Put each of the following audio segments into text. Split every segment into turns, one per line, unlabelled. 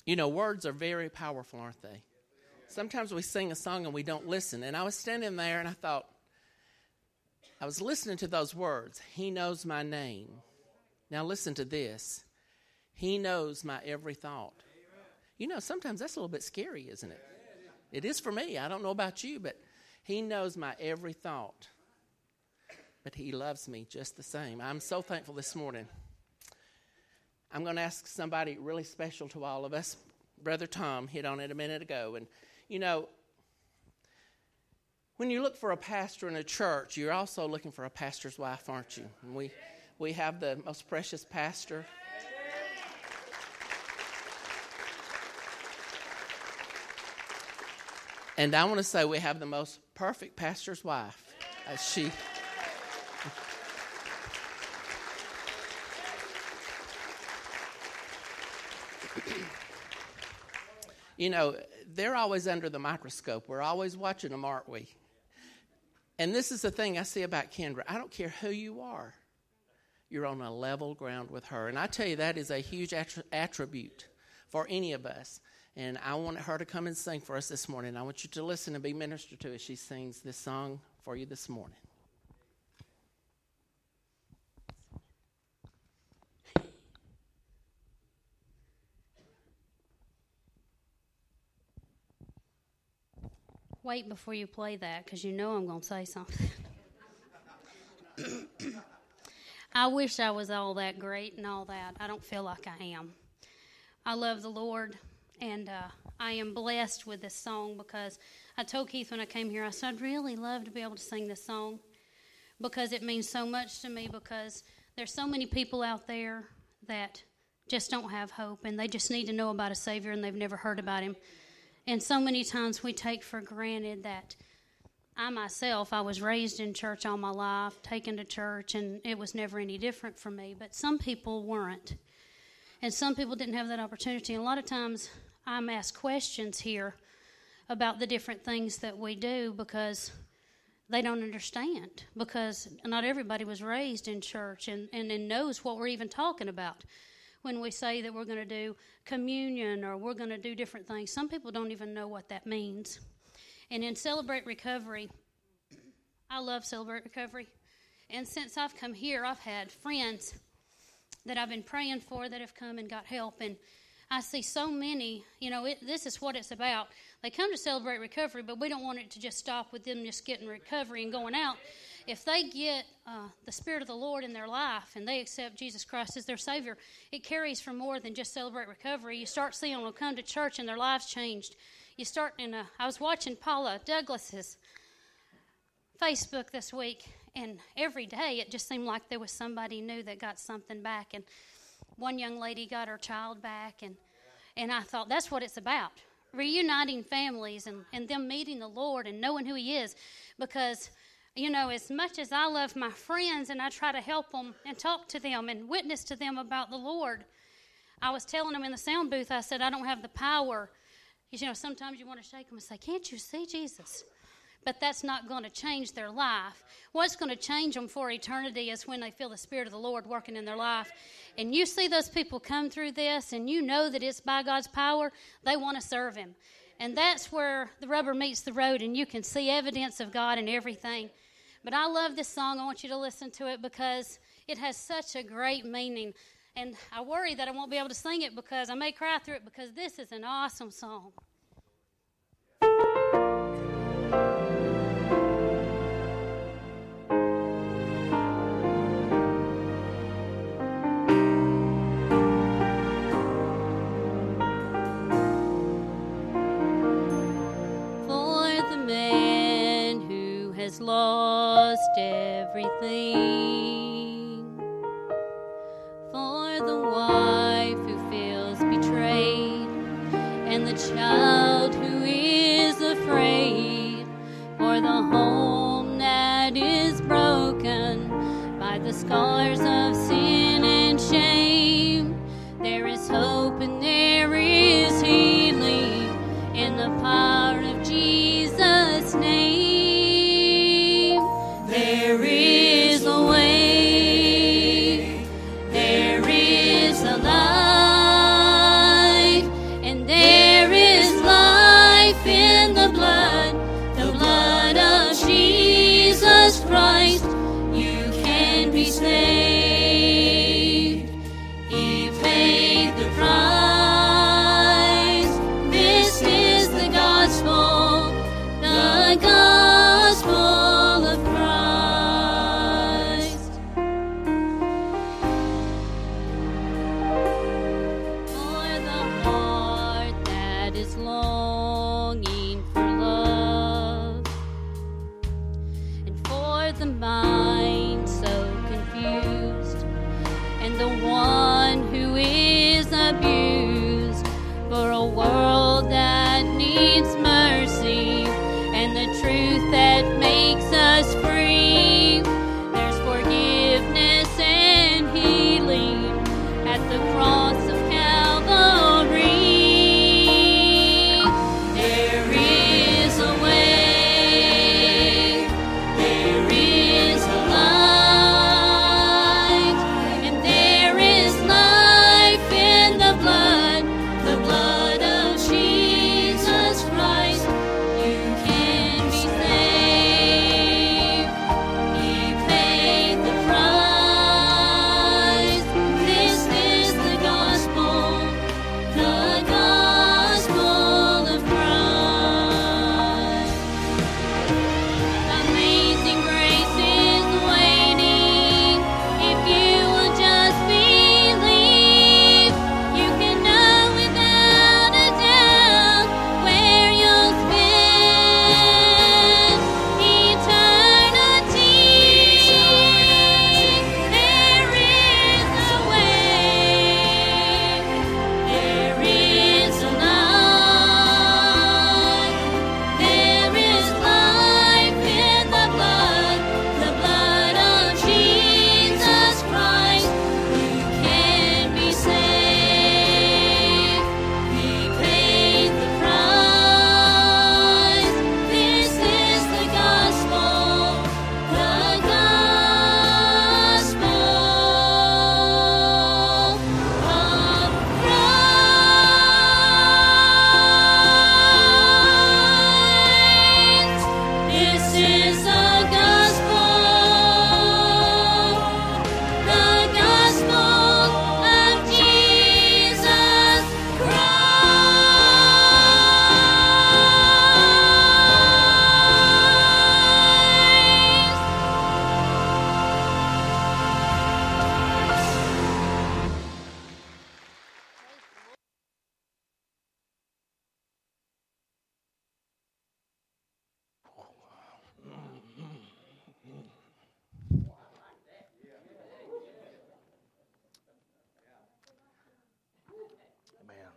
You know, words are very powerful, aren't they? Sometimes we sing a song and we don't listen. And I was standing there and I thought, I was listening to those words. He knows my name. Now listen to this. He knows my every thought. You know, sometimes that's a little bit scary, isn't it? It is for me. I don't know about you, but he knows my every thought. But he loves me just the same. I'm so thankful this morning. I'm going to ask somebody really special to all of us. Brother Tom hit on it a minute ago. And, you know, when you look for a pastor in a church, you're also looking for a pastor's wife, aren't you? And we have the most precious pastor. And I want to say we have the most perfect pastor's wife. She... You know, they're always under the microscope. We're always watching them, aren't we? And this is the thing I see about Kendra. I don't care who you are. You're on a level ground with her. And I tell you, that is a huge attribute for any of us. And I want her to come and sing for us this morning. I want you to listen and be ministered to as she sings this song for you this morning.
Wait before you play that, because you know I'm going to say something. I wish I was all that great and all that. I don't feel like I am. I love the Lord, and I am blessed with this song because I told Keith when I came here, I said, I'd really love to be able to sing this song because it means so much to me, because there's so many people out there that just don't have hope, and they just need to know about a Savior, and they've never heard about him. And so many times we take for granted that I was raised in church all my life, taken to church, and it was never any different for me. But some people weren't. And some people didn't have that opportunity. And a lot of times I'm asked questions here about the different things that we do because they don't understand. Because not everybody was raised in church and knows what we're even talking about. When we say that we're going to do communion or we're going to do different things, some people don't even know what that means. And in Celebrate Recovery, I love Celebrate Recovery. And since I've come here, I've had friends that I've been praying for that have come and got help. And I see so many, you know, this is what it's about. They come to Celebrate Recovery, but we don't want it to just stop with them just getting recovery and going out. If they get the Spirit of the Lord in their life and they accept Jesus Christ as their Savior, it carries for more than just Celebrate Recovery. You start seeing them come to church and their lives changed. I was watching Paula Douglas's Facebook this week, and every day it just seemed like there was somebody new that got something back. And one young lady got her child back, and I thought that's what it's about, reuniting families and them meeting the Lord and knowing who He is, because you know, as much as I love my friends and I try to help them and talk to them and witness to them about the Lord, I was telling them in the sound booth, I said, I don't have the power. You know, sometimes you want to shake them and say, can't you see Jesus? But that's not going to change their life. What's going to change them for eternity is when they feel the Spirit of the Lord working in their life. And you see those people come through this and you know that it's by God's power, they want to serve Him. And that's where the rubber meets the road and you can see evidence of God in everything. But I love this song. I want you to listen to it because it has such a great meaning. And I worry that I won't be able to sing it because I may cry through it because this is an awesome song. For the man who has lost everything, for the wife who feels betrayed, and the child who is afraid, for the home that is broken by the scars of sin and shame. There is hope and there is healing in the power of Jesus' name. There is a way, there is a life, and be saved. He paid the price. This is the gospel of Christ. For the heart that is longing for love, and for the mind so confused, and the one who is abused, for a world that needs mercy, and the truth that makes us free. There's forgiveness and healing at the cross of Calvary. There is a way, there is a light, and there is life in the blood of Jesus Christ. You can be saved. He paid the price. This is the gospel of Christ. Amazing grace is waiting. If you will just believe, you can know without a doubt where you'll spend eternity. There is a way, there is a light, there is life in the blood of Jesus Christ. You can be saved. He paid the price. This is the gospel of Christ. This is the gospel of Jesus
Amen.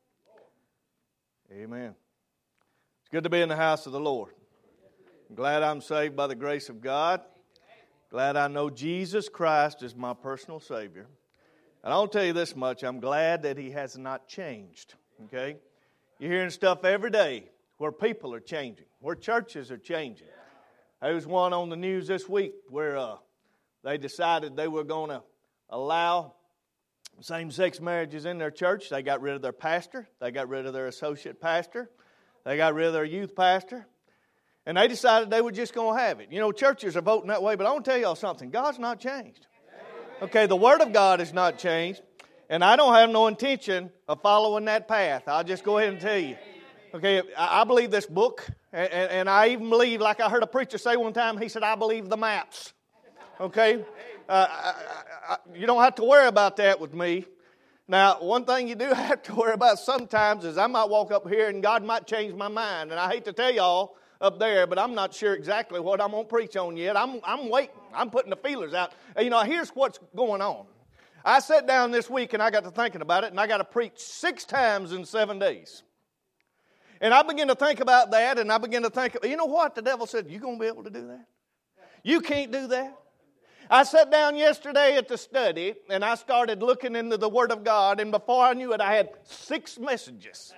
Amen. It's good to be in the house of the Lord. I'm glad I'm saved by the grace of God. Glad I know Jesus Christ is my personal Savior. And I'll tell you this much, I'm glad that He has not changed. Okay? You're hearing stuff every day where people are changing, where churches are changing. There was one on the news this week where they decided they were going to allow same-sex marriages in their church. They got rid of their pastor. They got rid of their associate pastor. They got rid of their youth pastor. And they decided they were just going to have it. You know, churches are voting that way, but I want to tell y'all something. God's not changed. Okay, the Word of God is not changed. And I don't have no intention of following that path. I'll just go ahead and tell you. Okay, I believe this book. And I even believe, like I heard a preacher say one time, he said, I believe the maps. Okay? You don't have to worry about that with me. Now, one thing you do have to worry about sometimes is I might walk up here and God might change my mind. And I hate to tell y'all up there, but I'm not sure exactly what I'm going to preach on yet. I'm waiting. I'm putting the feelers out. And, you know, here's what's going on. I sat down this week and I got to thinking about it, and I got to preach 6 times in 7 days. And I began to think about that, and I began to think, you know what? The devil said, you going to be able to do that? You can't do that. I sat down yesterday at the study, and I started looking into the Word of God, and before I knew it, I had 6 messages.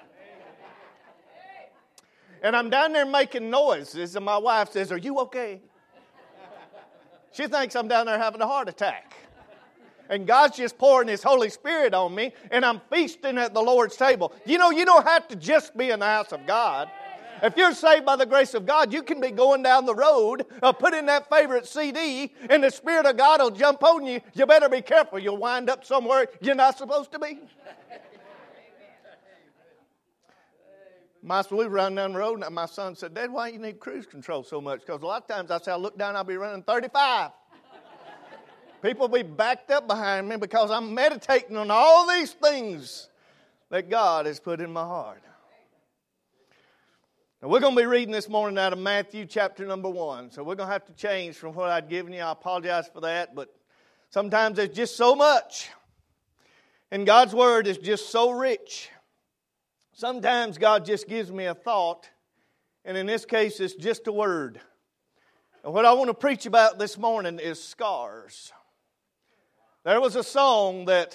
And I'm down there making noises, and my wife says, are you okay? She thinks I'm down there having a heart attack. And God's just pouring His Holy Spirit on me, and I'm feasting at the Lord's table. You know, you don't have to just be in the house of God. If you're saved by the grace of God, you can be going down the road, put in that favorite CD, and the Spirit of God will jump on you. You better be careful. You'll wind up somewhere you're not supposed to be. We were running down the road, and my son said, Dad, why do you need cruise control so much? Because a lot of times I say, I look down, I'll be running 35. People will be backed up behind me because I'm meditating on all these things that God has put in my heart. Now, we're going to be reading this morning out of Matthew chapter number 1. So we're going to have to change from what I'd given you. I apologize for that. But sometimes there's just so much. And God's Word is just so rich. Sometimes God just gives me a thought. And in this case, it's just a word. And what I want to preach about this morning is scars. There was a song that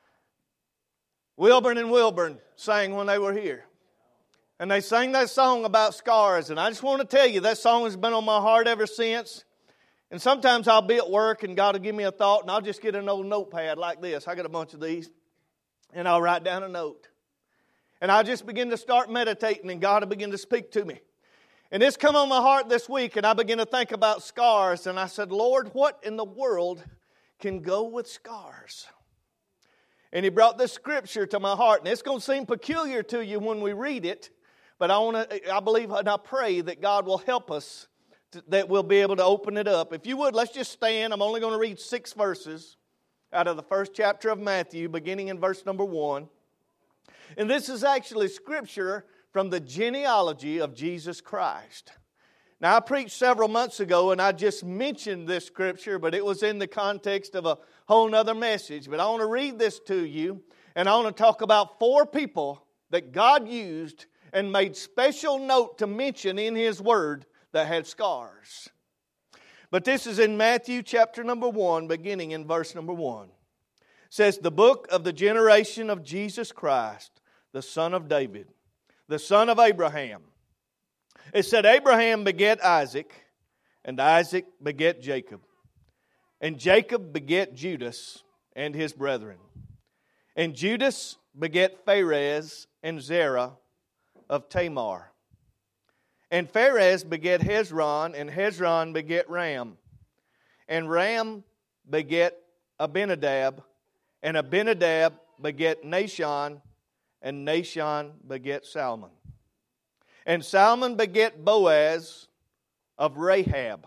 Wilburn and Wilburn sang when they were here. And they sang that song about scars. And I just want to tell you, that song has been on my heart ever since. And sometimes I'll be at work and God will give me a thought and I'll just get an old notepad like this. I got a bunch of these. And I'll write down a note. And I'll just begin to start meditating and God will begin to speak to me. And this come on my heart this week and I began to think about scars. And I said, Lord, what in the world can go with scars? And He brought this scripture to my heart. And it's going to seem peculiar to you when we read it. But I believe and I pray that God will help us, that we'll be able to open it up. If you would, let's just stand. I'm only going to read 6 verses out of the first chapter of Matthew, beginning in verse number 1. And this is actually scripture from the genealogy of Jesus Christ. Now, I preached several months ago, and I just mentioned this scripture, but it was in the context of a whole other message. But I want to read this to you, and I want to talk about 4 people that God used and made special note to mention in His Word that had scars. But this is in Matthew chapter number 1, beginning in verse number 1. It says, the book of the generation of Jesus Christ, the son of David, the son of Abraham. It said, Abraham beget Isaac, and Isaac beget Jacob. And Jacob beget Judas and his brethren. And Judas beget Phares and Zerah of Tamar. And Phares beget Hezron, and Hezron beget Ram. And Ram beget Abinadab, and Abinadab beget Nahshon, and Nahshon beget Salmon. And Salmon beget Boaz of Rahab.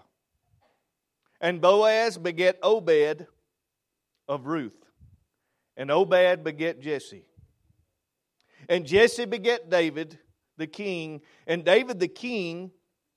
And Boaz beget Obed of Ruth. And Obed beget Jesse. And Jesse beget David the king, and David the king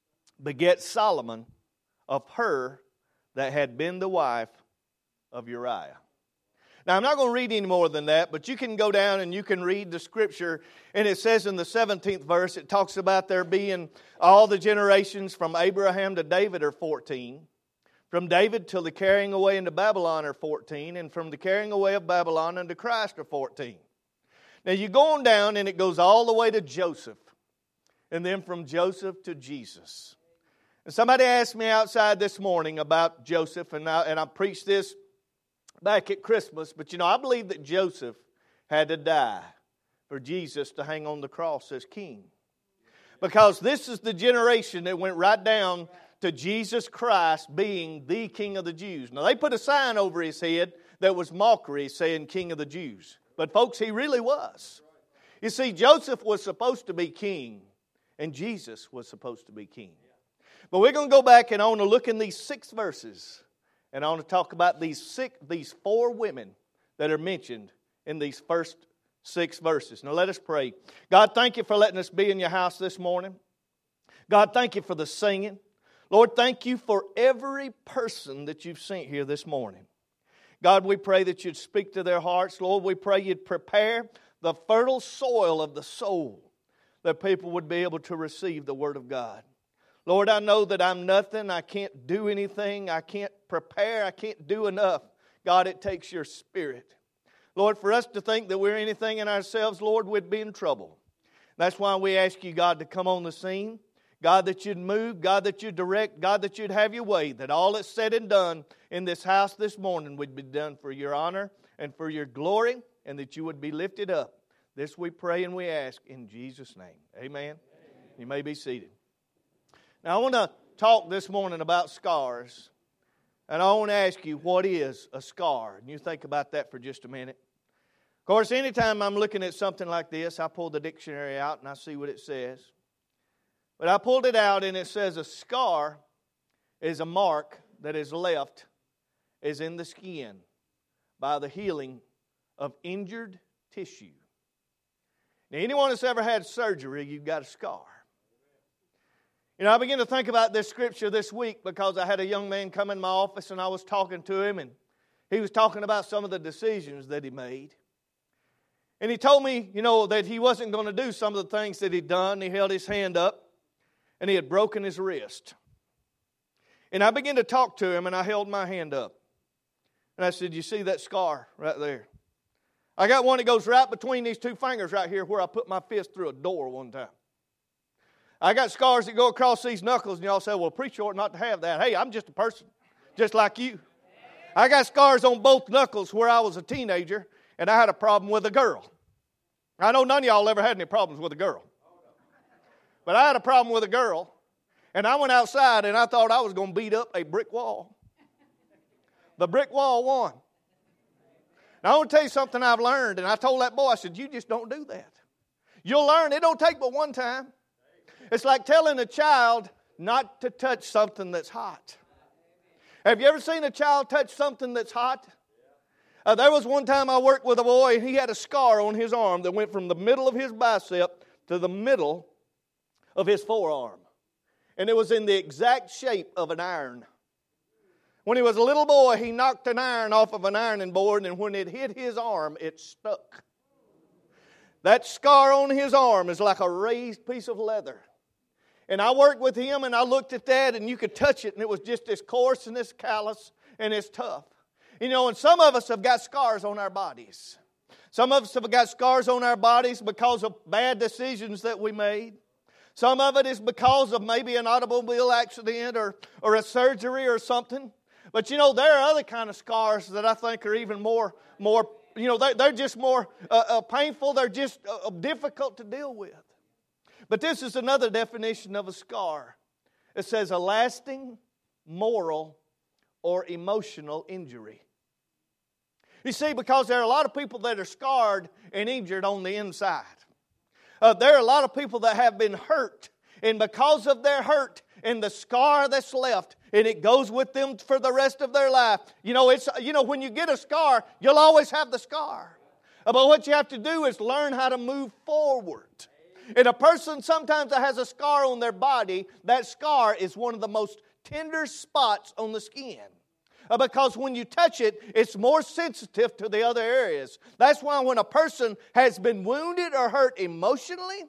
beget Solomon of her that had been the wife of Uriah. Now, I'm not going to read any more than that, but you can go down and you can read the scripture, and it says in the 17th verse, it talks about there being all the generations from Abraham to David are 14. From David till the carrying away into Babylon are 14, and from the carrying away of Babylon unto Christ are 14. Now, you go on down, and it goes all the way to Joseph. And then from Joseph to Jesus. And somebody asked me outside this morning about Joseph, and I preached this back at Christmas. But I believe that Joseph had to die for Jesus to hang on the cross as king. Because this is the generation that went right down to Jesus Christ being the King of the Jews. Now, they put a sign over His head that was mockery saying King of the Jews. But folks, He really was. You see, Joseph was supposed to be king. And Jesus was supposed to be king. But we're going to go back and I want to look in these 6 verses. And I want to talk about these 4 women that are mentioned in these first 6 verses. Now let us pray. God, thank You for letting us be in Your house this morning. God, thank You for the singing. Lord, thank You for every person that You've sent here this morning. God, we pray that You'd speak to their hearts. Lord, we pray You'd prepare the fertile soil of the soul, that people would be able to receive the Word of God. Lord, I know that I'm nothing. I can't do anything. I can't prepare. I can't do enough. God, it takes Your Spirit. Lord, for us to think that we're anything in ourselves, Lord, we'd be in trouble. That's why we ask You, God, to come on the scene. God, that You'd move. God, that You'd direct. God, that You'd have Your way. That all that's said and done in this house this morning would be done for Your honor and for Your glory, and that You would be lifted up. This we pray and we ask in Jesus' name. Amen. You may be seated. Now, I want to talk this morning about scars. And I want to ask you, what is a scar? And you think about that for just a minute. Of course, anytime I'm looking at something like this, I pull the dictionary out and I see what it says. But I pulled it out and it says a scar is a mark that is left as in the skin by the healing of injured tissue. Now, anyone that's ever had surgery, you've got a scar. You know, I began to think about this scripture this week because I had a young man come in my office and I was talking to him, and he was talking about some of the decisions that he made. And he told me, you know, that he wasn't going to do some of the things that he'd done. He held his hand up and he had broken his wrist. And I began to talk to him and I held my hand up. And I said, you see that scar right there? I got one that goes right between these two fingers right here where I put my fist through a door one time. I got scars that go across these knuckles, and y'all say, well, preacher ought not to have that. Hey, I'm just a person, just like you. I got scars on both knuckles where I was a teenager, and I had a problem with a girl. I know none of y'all ever had any problems with a girl. But I had a problem with a girl, and I went outside, and I thought I was going to beat up a brick wall. The brick wall won. Now, I want to tell you something I've learned, and I told that boy, I said, you just don't do that. You'll learn. It don't take but one time. It's like telling a child not to touch something that's hot. Have you ever seen a child touch something that's hot? There was one time I worked with a boy, and he had a scar on his arm that went from the middle of his bicep to the middle of his forearm. And it was in the exact shape of an iron. When he was a little boy, he knocked an iron off of an ironing board, and when it hit his arm, it stuck. That scar on his arm is like a raised piece of leather. And I worked with him, and I looked at that, and you could touch it, and it was just as coarse and as callous and as tough. You know, and some of us have got scars on our bodies. Some of us have got scars on our bodies because of bad decisions that we made. Some of it is because of maybe an automobile accident or a surgery or something. But, you know, there are other kind of scars that I think are even more you know, they're just more painful. They're just difficult to deal with. But this is another definition of a scar. It says a lasting, moral, or emotional injury. You see, because there are a lot of people that are scarred and injured on the inside. There are a lot of people that have been hurt. And because of their hurt and the scar that's left, and it goes with them for the rest of their life. You know, when you get a scar, you'll always have the scar. But what you have to do is learn how to move forward. And a person sometimes that has a scar on their body, that scar is one of the most tender spots on the skin. Because when you touch it, it's more sensitive to the other areas. That's why when a person has been wounded or hurt emotionally,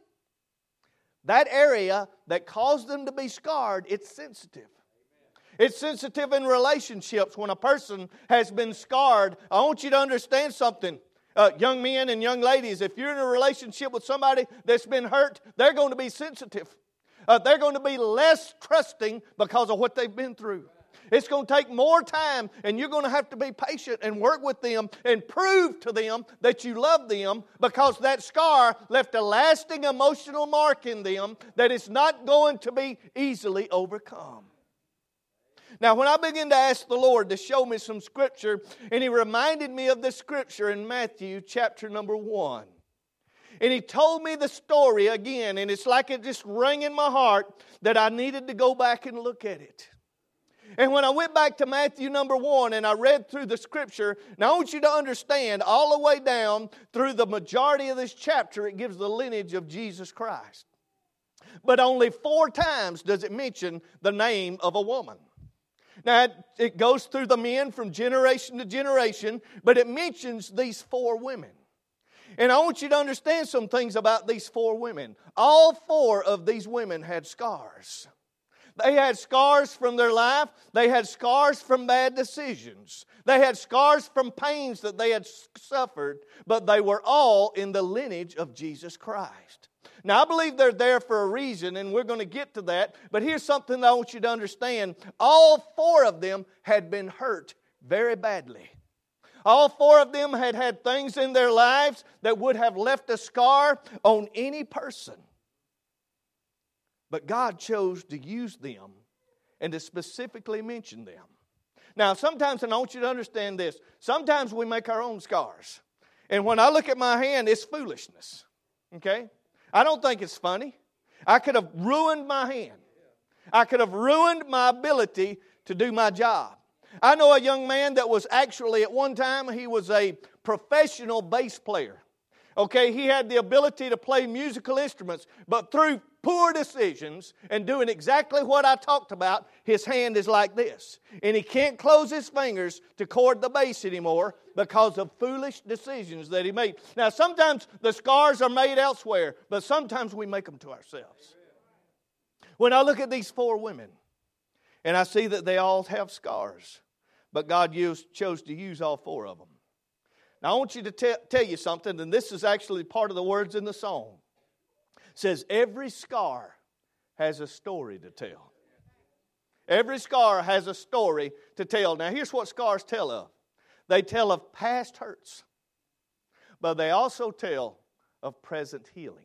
that area that caused them to be scarred, it's sensitive. It's sensitive in relationships. When a person has been scarred, I want you to understand something. Young men and young ladies, if you're in a relationship with somebody that's been hurt, they're going to be sensitive. They're going to be less trusting because of what they've been through. It's going to take more time, and you're going to have to be patient and work with them and prove to them that you love them, because that scar left a lasting emotional mark in them that is not going to be easily overcome. Now, when I began to ask the Lord to show me some Scripture, and He reminded me of this Scripture in Matthew chapter number 1. And He told me the story again, and it's like it just rang in my heart that I needed to go back and look at it. And when I went back to Matthew number 1 and I read through the Scripture, now I want you to understand all the way down through the majority of this chapter, it gives the lineage of Jesus Christ. But only 4 times does it mention the name of a woman. Now, it goes through the men from generation to generation, but it mentions these 4 women. And I want you to understand some things about these 4 women. All 4 of these women had scars. They had scars from their life. They had scars from bad decisions. They had scars from pains that they had suffered, but they were all in the lineage of Jesus Christ. Now, I believe they're there for a reason, and we're going to get to that. But here's something that I want you to understand. All 4 of them had been hurt very badly. All 4 of them had had things in their lives that would have left a scar on any person. But God chose to use them and to specifically mention them. Now, sometimes, and I want you to understand this, sometimes we make our own scars. And when I look at my hand, it's foolishness. Okay? I don't think it's funny. I could have ruined my hand. I could have ruined my ability to do my job. I know a young man that was actually, at one time, he was a professional bass player. Okay, he had the ability to play musical instruments, but through poor decisions and doing exactly what I talked about, his hand is like this. And he can't close his fingers to chord the bass anymore because of foolish decisions that he made. Now, sometimes the scars are made elsewhere, but sometimes we make them to ourselves. When I look at these 4 women, and I see that they all have scars, but God chose to use all 4 of them. Now, I want you to tell you something, and this is actually part of the words in the song. It says, every scar has a story to tell. Every scar has a story to tell. Now, here's what scars tell of. They tell of past hurts, but they also tell of present healing.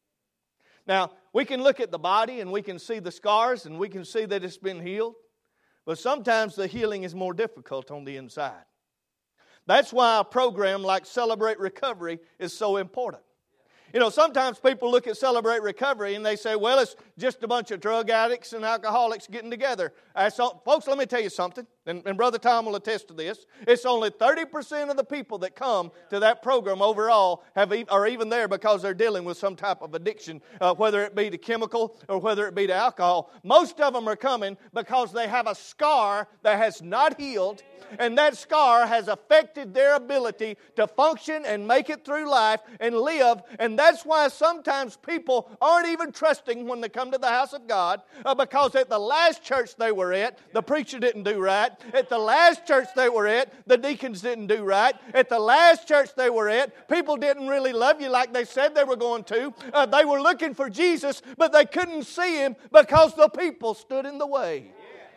Now, we can look at the body and we can see the scars and we can see that it's been healed, but sometimes the healing is more difficult on the inside. That's why a program like Celebrate Recovery is so important. You know, sometimes people look at Celebrate Recovery and they say, well, it's just a bunch of drug addicts and alcoholics getting together. Folks, let me tell you something, and Brother Tom will attest to this. It's only 30% of the people that come to that program overall are even there because they're dealing with some type of addiction, whether it be to chemical or whether it be to alcohol. Most of them are coming because they have a scar that has not healed, and that scar has affected their ability to function and make it through life and live. And that's why sometimes people aren't even trusting when they come to the house of God, because at the last church they were at, the preacher didn't do right. At the last church they were at, the deacons didn't do right. At the last church they were at, people didn't really love you like they said they were going to. They were looking for Jesus, but they couldn't see Him because the people stood in the way.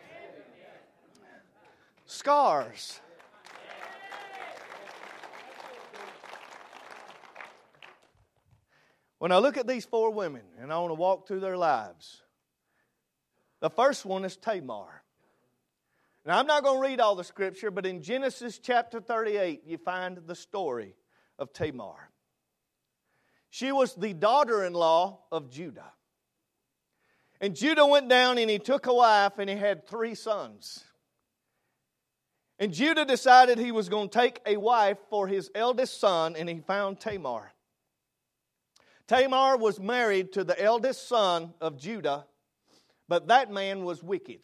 Scars. When I look at these 4 women and I want to walk through their lives, the first one is Tamar. Now, I'm not going to read all the scripture, but in Genesis chapter 38, you find the story of Tamar. She was the daughter-in-law of Judah. And Judah went down and he took a wife and he had 3 sons. And Judah decided he was going to take a wife for his eldest son, and he found Tamar. Tamar was married to the eldest son of Judah, but that man was wicked.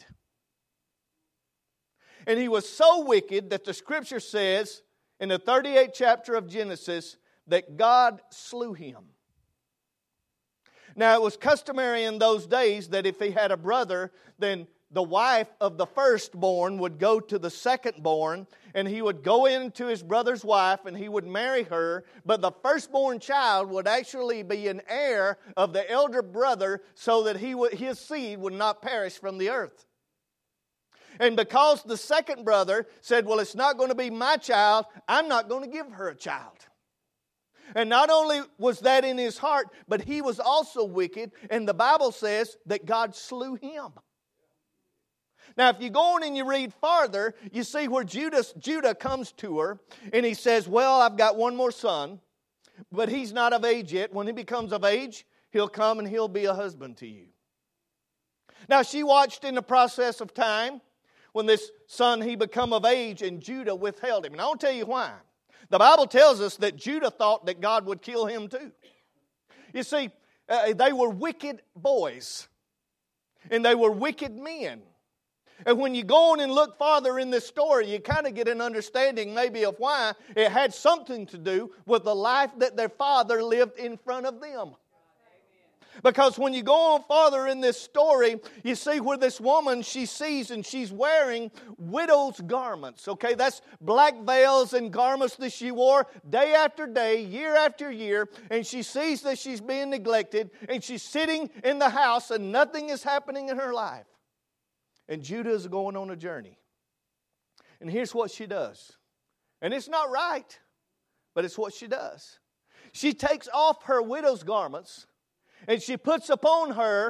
And he was so wicked that the scripture says in the 38th chapter of Genesis that God slew him. Now, it was customary in those days that if he had a brother, then the wife of the firstborn would go to the secondborn, and he would go into his brother's wife and he would marry her, but the firstborn child would actually be an heir of the elder brother so that his seed would not perish from the earth. And because the second brother said, well, it's not going to be my child, I'm not going to give her a child. And not only was that in his heart, but he was also wicked, and the Bible says that God slew him. Now, if you go on and you read farther, you see where Judah comes to her, and he says, well, I've got one more son, but he's not of age yet. When he becomes of age, he'll come and he'll be a husband to you. Now, she watched in the process of time when this son, he become of age, and Judah withheld him. And I'll tell you why. The Bible tells us that Judah thought that God would kill him too. You see, they were wicked boys, and they were wicked men. And when you go on and look farther in this story, you kind of get an understanding maybe of why it had something to do with the life that their father lived in front of them. Because when you go on farther in this story, you see where this woman, she sees and she's wearing widow's garments. Okay, that's black veils and garments that she wore day after day, year after year. And she sees that she's being neglected, and she's sitting in the house and nothing is happening in her life. And Judah is going on a journey. And here's what she does. And it's not right, but it's what she does. She takes off her widow's garments, and she puts upon her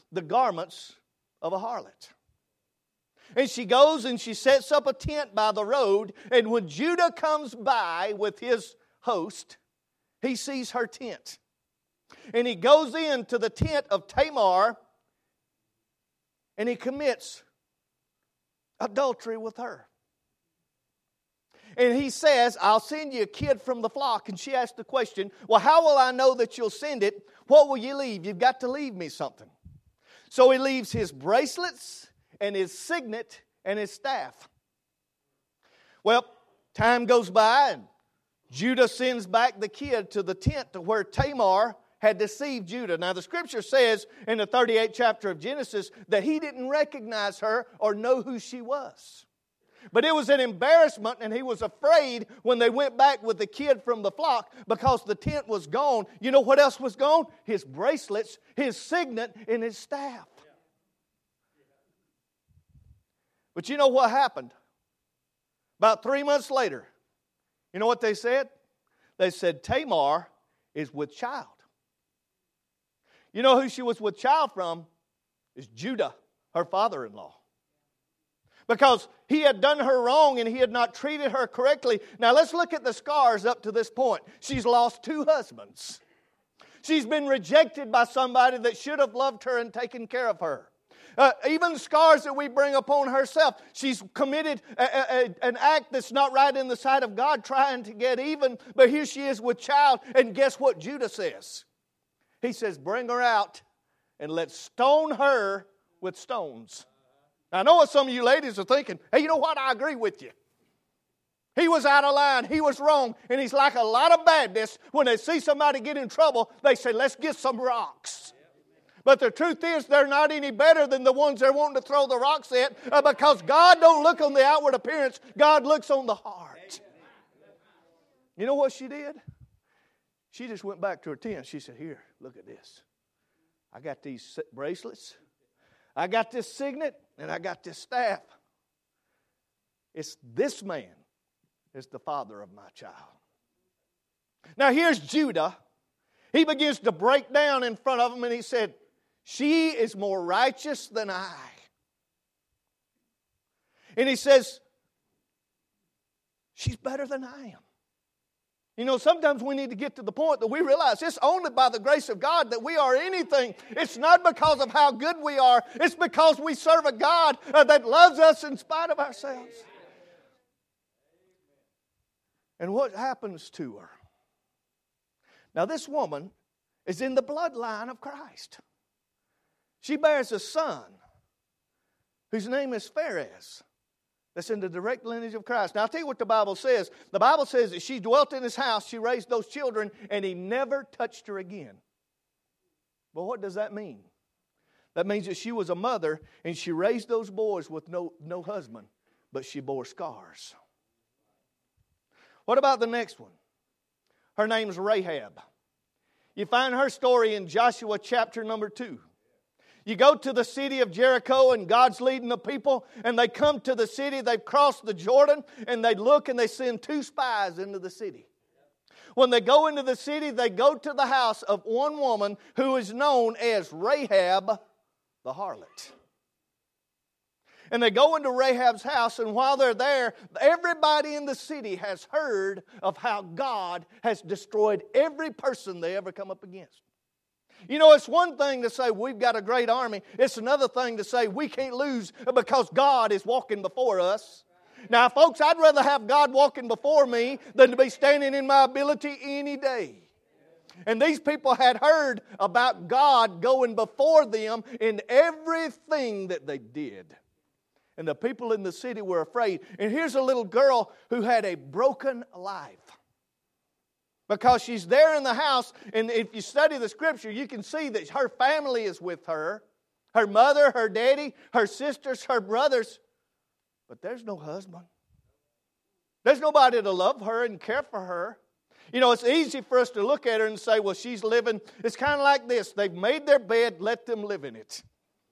the garments of a harlot. And she goes and she sets up a tent by the road. And when Judah comes by with his host, he sees her tent. And he goes into the tent of Tamar and he commits adultery with her. And he says, I'll send you a kid from the flock. And she asks the question, well, how will I know that you'll send it? What will you leave? You've got to leave me something. So he leaves his bracelets and his signet and his staff. Well, time goes by and Judah sends back the kid to the tent to where Tamar had deceived Judah. Now the scripture says in the 38th chapter of Genesis that he didn't recognize her or know who she was. But it was an embarrassment, and he was afraid when they went back with the kid from the flock because the tent was gone. You know what else was gone? His bracelets, his signet, and his staff. But you know what happened? About 3 months later, you know what they said? They said, Tamar is with child. You know who she was with child from? Is Judah, her father-in-law. Because he had done her wrong and he had not treated her correctly. Now let's look at the scars up to this point. She's lost 2 husbands. She's been rejected by somebody that should have loved her and taken care of her. Even scars that we bring upon herself. She's committed an act that's not right in the sight of God, trying to get even. But here she is with child. And guess what Judah says? He says, bring her out and let's stone her with stones. I know what some of you ladies are thinking. Hey, you know what? I agree with you. He was out of line. He was wrong. And he's like a lot of Baptists. When they see somebody get in trouble, they say, let's get some rocks. But the truth is, they're not any better than the ones they're wanting to throw the rocks at because God don't look on the outward appearance. God looks on the heart. You know what she did? She just went back to her tent. She said, here, look at this. I got these bracelets. I got this signet. And I got this staff. It's this man is the father of my child. Now here's Judah. He begins to break down in front of him and he said, she is more righteous than I. And he says, she's better than I am. You know, sometimes we need to get to the point that we realize it's only by the grace of God that we are anything. It's not because of how good we are. It's because we serve a God that loves us in spite of ourselves. And what happens to her? Now, this woman is in the bloodline of Christ. She bears a son whose name is Pharez. That's in the direct lineage of Christ. Now, I'll tell you what the Bible says. The Bible says that she dwelt in his house, she raised those children, and he never touched her again. But what does that mean? That means that she was a mother, and she raised those boys with no husband, but she bore scars. What about the next one? Her name's Rahab. You find her story in Joshua chapter number 2. You go to the city of Jericho and God's leading the people and they come to the city, they've crossed the Jordan and they look and they send 2 spies into the city. When they go into the city, they go to the house of one woman who is known as Rahab the harlot. And they go into Rahab's house and while they're there, everybody in the city has heard of how God has destroyed every person they ever come up against. You know, it's one thing to say we've got a great army. It's another thing to say we can't lose because God is walking before us. Now, folks, I'd rather have God walking before me than to be standing in my ability any day. And these people had heard about God going before them in everything that they did. And the people in the city were afraid. And here's a little girl who had a broken life. Because she's there in the house, and if you study the Scripture, you can see that her family is with her. Her mother, her daddy, her sisters, her brothers. But there's no husband. There's nobody to love her and care for her. You know, it's easy for us to look at her and say, well, she's living. It's kind of like this. They've made their bed, let them live in it.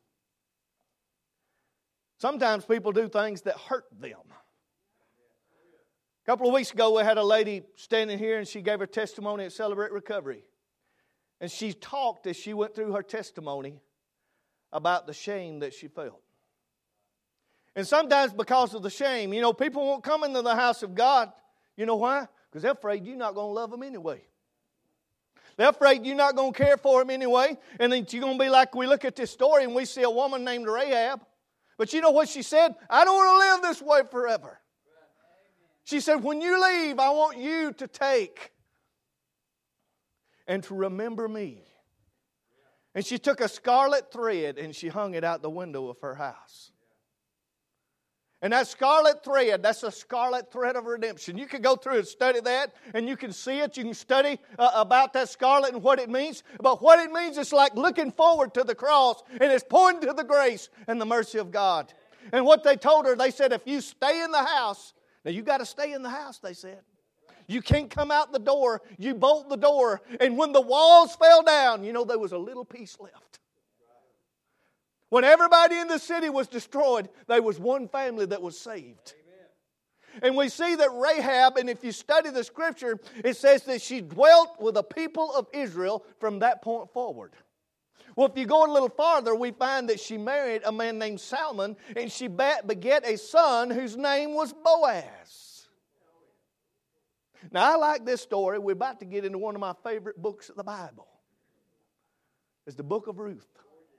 Sometimes people do things that hurt them. A couple of weeks ago, we had a lady standing here and she gave her testimony at Celebrate Recovery. And she talked as she went through her testimony about the shame that she felt. And sometimes because of the shame, people won't come into the house of God. You know why? Because they're afraid you're not going to love them anyway. They're afraid you're not going to care for them anyway. And then you're going to be like, we look at this story and we see a woman named Rahab. But you know what she said? I don't want to live this way forever. She said, when you leave, I want you to take and to remember me. And she took a scarlet thread and she hung it out the window of her house. And that scarlet thread, that's a scarlet thread of redemption. You can go through and study that, and you can see it. You can study about that scarlet and what it means. But what it means is like looking forward to the cross, and it's pointing to the grace and the mercy of God. And what they told her, they said, if you stay in the house, now you got to stay in the house, they said. You can't come out the door. You bolt the door. And when the walls fell down, there was a little piece left. When everybody in the city was destroyed, there was one family that was saved. Amen. And we see that Rahab, and if you study the scripture, it says that she dwelt with the people of Israel from that point forward. Well, if you go a little farther, we find that she married a man named Salmon, and she begat a son whose name was Boaz. Now, I like this story. We're about to get into one of my favorite books of the Bible. It's the book of Ruth.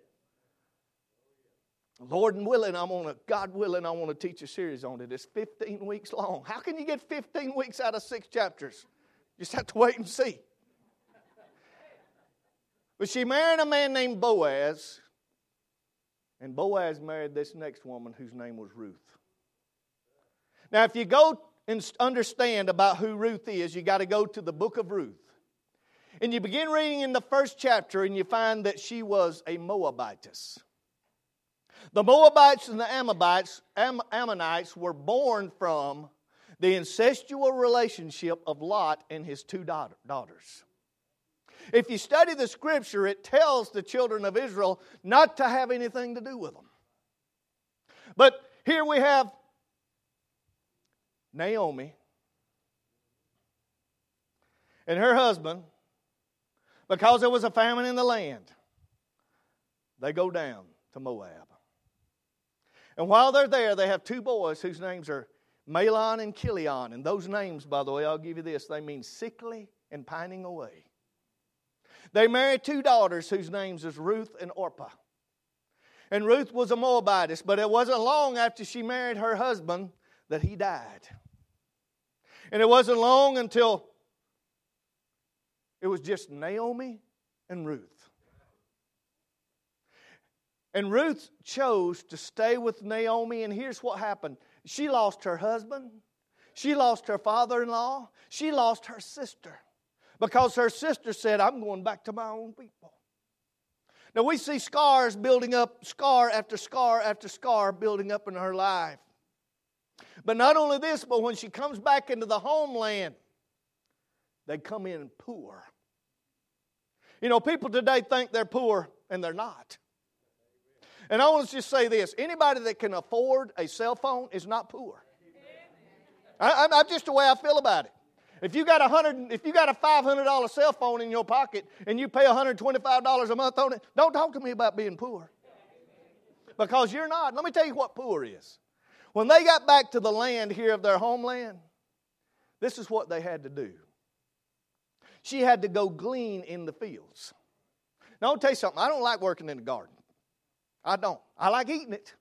Lord willing, God willing, I want to teach a series on it. It's 15 weeks long. How can you get 15 weeks out of 6 chapters? You just have to wait and see. But she married a man named Boaz, and Boaz married this next woman whose name was Ruth. Now, if you go and understand about who Ruth is, you got to go to the book of Ruth. And you begin reading in the first chapter, and you find that she was a Moabitess. The Moabites and the Ammonites were born from the incestual relationship of Lot and his 2 daughters. If you study the scripture, it tells the children of Israel not to have anything to do with them. But here we have Naomi and her husband, because there was a famine in the land, they go down to Moab. And while they're there, they have 2 boys whose names are Mahlon and Chilion. And those names, by the way, I'll give you this, they mean sickly and pining away. They married 2 daughters whose names is Ruth and Orpah. And Ruth was a Moabitess, but it wasn't long after she married her husband that he died. And it wasn't long until it was just Naomi and Ruth. And Ruth chose to stay with Naomi, and here's what happened. She lost her husband. She lost her father-in-law. She lost her sister. Because her sister said, I'm going back to my own people. Now we see scars building up, scar after scar after scar building up in her life. But not only this, but when she comes back into the homeland, they come in poor. People today think they're poor, and they're not. And I want to just say this. Anybody that can afford a cell phone is not poor. I'm just the way I feel about it. If you got a $500 cell phone in your pocket and you pay $125 a month on it, don't talk to me about being poor. Because you're not. Let me tell you what poor is. When they got back to the land here of their homeland, this is what they had to do. She had to go glean in the fields. Now, I'll tell you something. I don't like working in the garden. I don't. I like eating it.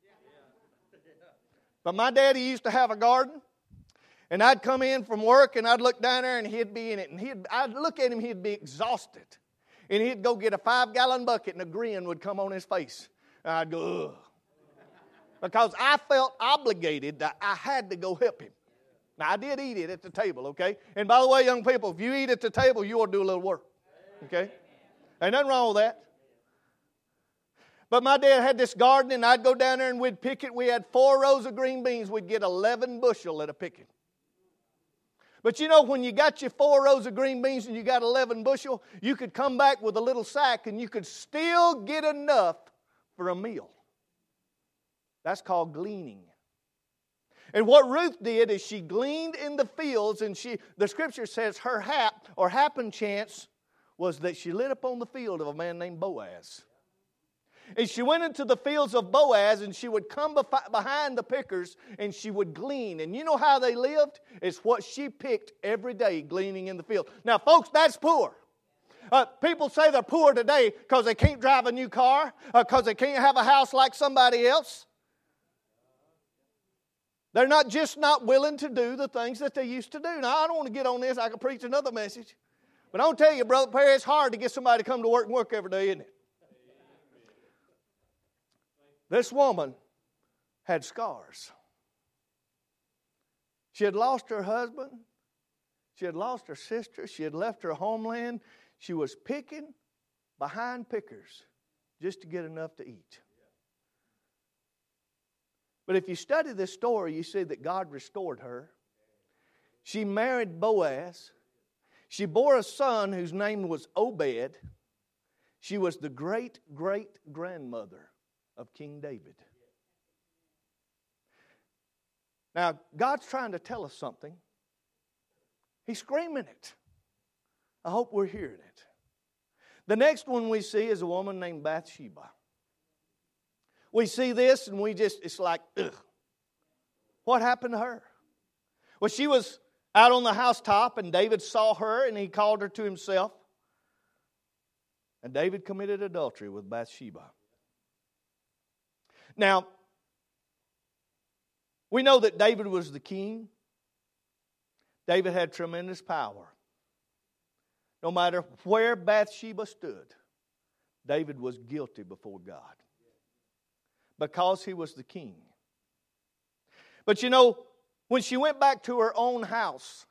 But my daddy used to have a garden. And I'd come in from work and I'd look down there and he'd be in it. And I'd look at him, he'd be exhausted. And he'd go get a 5-gallon bucket and a grin would come on his face. And I'd go, ugh. Because I felt obligated that I had to go help him. Now, I did eat it at the table, okay? And by the way, young people, if you eat at the table, you ought to do a little work, okay? Ain't nothing wrong with that. But my dad had this garden, and I'd go down there and we'd pick it. We had 4 rows of green beans. We'd get 11 bushel at a picking. But when you got your 4 rows of green beans and you got 11 bushel, you could come back with a little sack and you could still get enough for a meal. That's called gleaning. And what Ruth did is she gleaned in the fields, and the scripture says her hap or happen chance was that she lit up on the field of a man named Boaz. And she went into the fields of Boaz, and she would come behind the pickers, and she would glean. And you know how they lived? It's what she picked every day, gleaning in the field. Now, folks, that's poor. People say they're poor today because they can't drive a new car, because they can't have a house like somebody else. They're not just not willing to do the things that they used to do. Now, I don't want to get on this. I could preach another message. But I'll tell you, Brother Perry, it's hard to get somebody to come to work and work every day, isn't it? This woman had scars. She had lost her husband. She had lost her sister. She had left her homeland. She was picking behind pickers just to get enough to eat. But if you study this story, you see that God restored her. She married Boaz. She bore a son whose name was Obed. She was the great-great-grandmother of King David. Now, God's trying to tell us something. He's screaming it. I hope we're hearing it. The next one we see is a woman named Bathsheba. We see this and it's like, ugh. What happened to her? Well, she was out on the housetop and David saw her and he called her to himself. And David committed adultery with Bathsheba. Now, we know that David was the king. David had tremendous power. No matter where Bathsheba stood, David was guilty before God. Because he was the king. But you know, when she went back to her own house,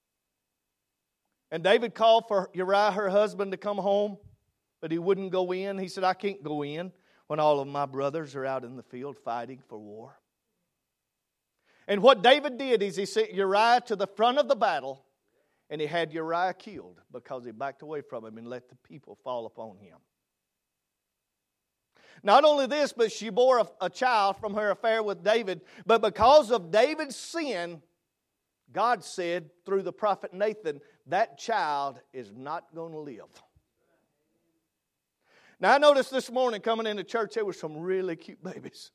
and David called for Uriah, her husband, to come home, but he wouldn't go in. He said, I can't go in when all of my brothers are out in the field fighting for war. And what David did is he sent Uriah to the front of the battle, and he had Uriah killed because he backed away from him and let the people fall upon him. Not only this, but she bore a child from her affair with David. But because of David's sin, God said through the prophet Nathan, that child is not going to live. Now I noticed this morning coming into church, there were some really cute babies.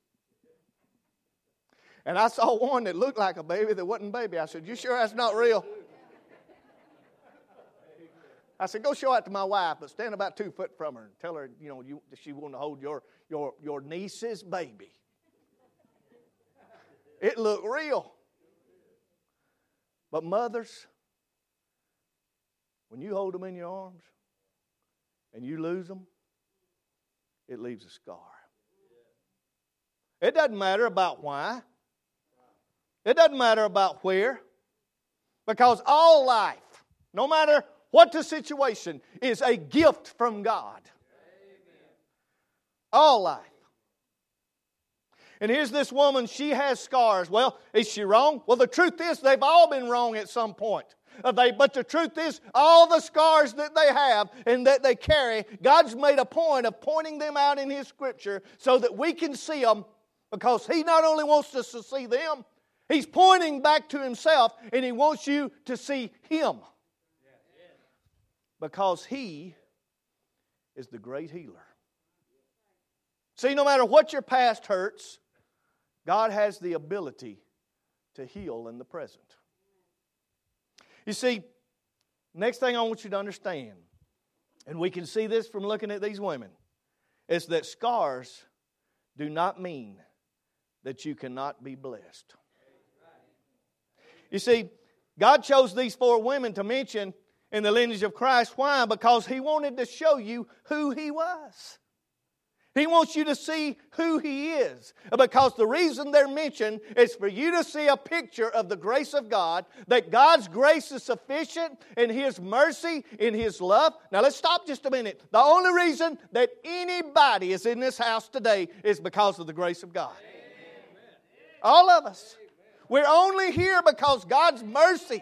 And I saw one that looked like a baby that wasn't a baby. I said, you sure that's not real? I said, go show that to my wife, but stand about 2 foot from her and tell her, she want to hold your niece's baby. It looked real. But mothers, when you hold them in your arms and you lose them, it leaves a scar. It doesn't matter about why. It doesn't matter about where. Because all life, no matter what the situation, is a gift from God. All life. And here's this woman, she has scars. Well, is she wrong? Well, the truth is they've all been wrong at some point. But the truth is, all the scars that they have and that they carry, God's made a point of pointing them out in His Scripture so that we can see them, because He not only wants us to see them, He's pointing back to Himself, and He wants you to see Him. Because He is the great healer. See, no matter what your past hurts, God has the ability to heal in the present. You see, next thing I want you to understand, and we can see this from looking at these women, is that scars do not mean that you cannot be blessed. You see, God chose these 4 women to mention in the lineage of Christ. Why? Because He wanted to show you who He was. He wants you to see who He is. Because the reason they're mentioned is for you to see a picture of the grace of God, that God's grace is sufficient in His mercy, in His love. Now let's stop just a minute. The only reason that anybody is in this house today is because of the grace of God. Amen. All of us. We're only here because God's mercy.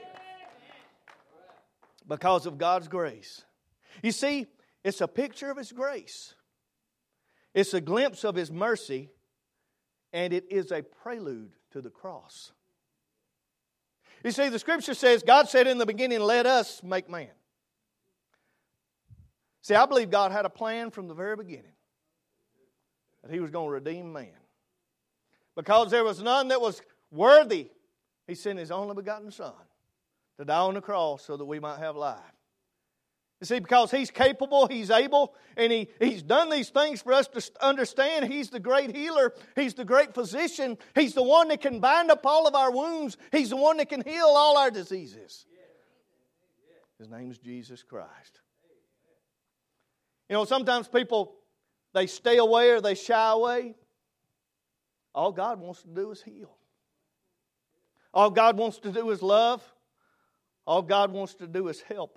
Because of God's grace. You see, it's a picture of His grace. It's a glimpse of His mercy, and it is a prelude to the cross. You see, the Scripture says, God said in the beginning, let us make man. See, I believe God had a plan from the very beginning. that He was going to redeem man. Because there was none that was worthy, He sent His only begotten Son to die on the cross so that we might have life. You see, because He's capable, He's able, and He's done these things for us to understand. He's the great healer. He's the great physician. He's the one that can bind up all of our wounds. He's the one that can heal all our diseases. His name is Jesus Christ. You know, sometimes people, they stay away or they shy away. All God wants to do is heal. All God wants to do is love. All God wants to do is help.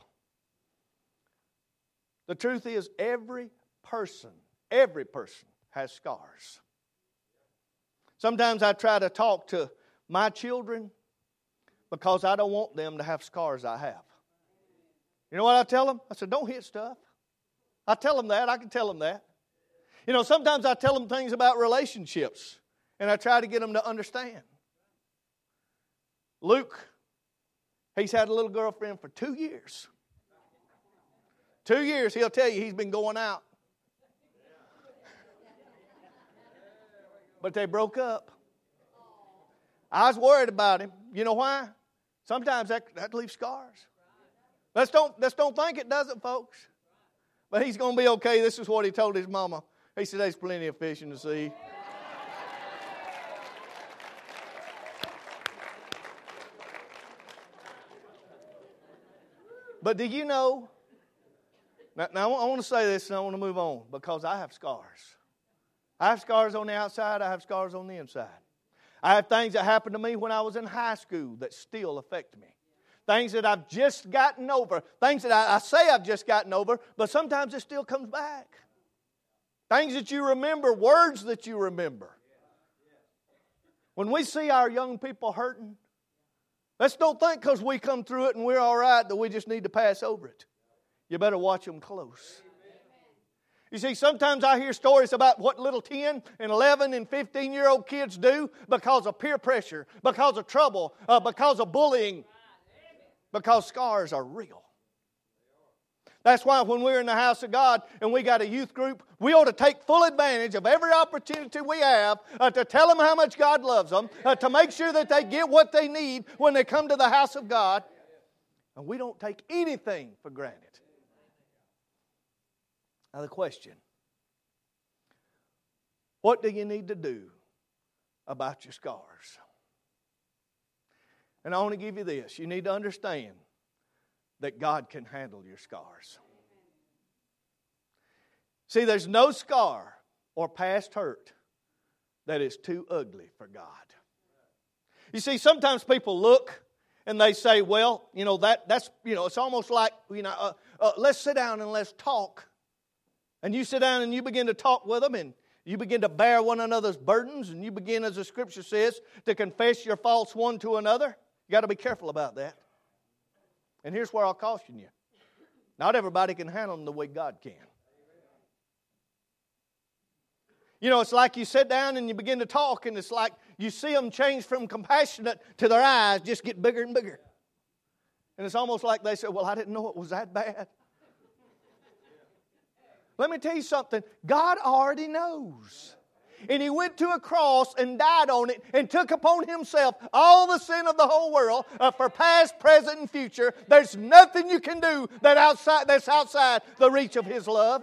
The truth is, every person has scars. Sometimes I try to talk to my children because I don't want them to have scars I have. You know what I tell them? I said, don't hit stuff. I tell them that. I can tell them that. You know, sometimes I tell them things about relationships, and I try to get them to understand. Luke, he's had a little girlfriend for 2 years. 2 years, he'll tell you he's been going out. But they broke up. I was worried about him. You know why? Sometimes that leaves scars. Let's don't think it doesn't, folks. But he's going to be okay. This is what he told his mama. He said, there's plenty of fish in the sea. But do you know, now I want to say this and I want to move on because I have scars. I have scars on the outside. I have scars on the inside. I have things that happened to me when I was in high school that still affect me. Things that I've just gotten over. Things that I say I've just gotten over, but sometimes it still comes back. Things that you remember, words that you remember. When we see our young people hurting, let's don't think because we come through it and we're all right that we just need to pass over it. You better watch them close. You see, sometimes I hear stories about what little 10 and 11 and 15-year-old kids do because of peer pressure, because of trouble, because of bullying, because scars are real. That's why when we're in the house of God and we got a youth group, we ought to take full advantage of every opportunity we have to tell them how much God loves them, to make sure that they get what they need when they come to the house of God. And we don't take anything for granted. Now the question, what do you need to do about your scars? And I want to give you this. You need to understand that God can handle your scars. See, there's no scar or past hurt that is too ugly for God. You see, sometimes people look and they say, well, you know, that's, you know, it's almost like, you know, let's sit down and let's talk. And you sit down and you begin to talk with them and you begin to bear one another's burdens and you begin, as the Scripture says, to confess your faults one to another. You got to be careful about that. And here's where I'll caution you. Not everybody can handle them the way God can. You know, it's like you sit down and you begin to talk and it's like you see them change from compassionate to their eyes just get bigger and bigger. And it's almost like they say, well, I didn't know it was that bad. Let me tell you something. God already knows. And He went to a cross and died on it and took upon Himself all the sin of the whole world for past, present, and future. There's nothing you can do that's outside the reach of His love.